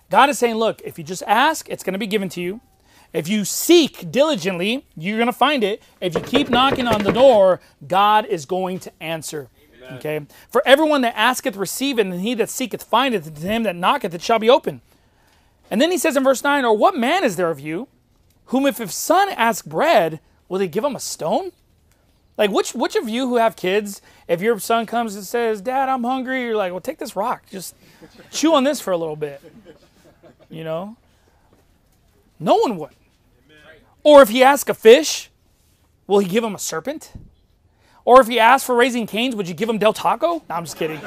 God is saying, look, if you just ask, it's going to be given to you. If you seek diligently, you're going to find it. If you keep knocking on the door, God is going to answer. Amen. Okay? For everyone that asketh, receiveth, and he that seeketh, findeth, and to him that knocketh, it shall be open. And then he says in verse 9, or what man is there of you, whom if his son ask bread, will they give him a stone? Like, which of you who have kids, if your son comes and says, Dad, I'm hungry, you're like, well, take this rock. Just chew on this for a little bit. You know? No one would. Or if he asks a fish, will he give him a serpent? Or if he asks for Raising Cane's, would you give him Del Taco? No, I'm just kidding.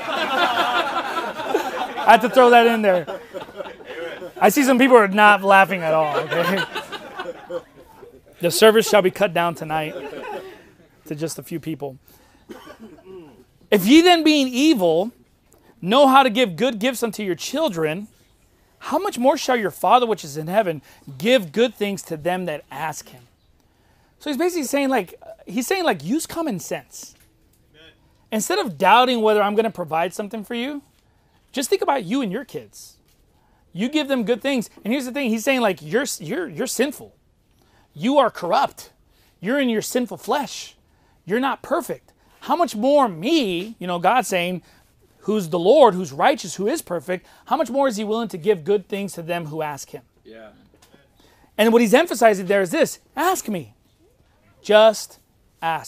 I had to throw that in there. I see some people are not laughing at all. Okay? The service shall be cut down tonight to just a few people. If ye then being evil know how to give good gifts unto your children, how much more shall your Father which is in heaven give good things to them that ask him? So he's basically saying use common sense. Amen. Instead of doubting whether I'm going to provide something for you, just think about you and your kids. You give them good things. And here's the thing, he's saying like you're sinful. You are corrupt. You're in your sinful flesh. You're not perfect. How much more me, God's saying, who's the Lord, who's righteous, who is perfect, how much more is he willing to give good things to them who ask him? Yeah. And what he's emphasizing there is this, ask me. Just ask.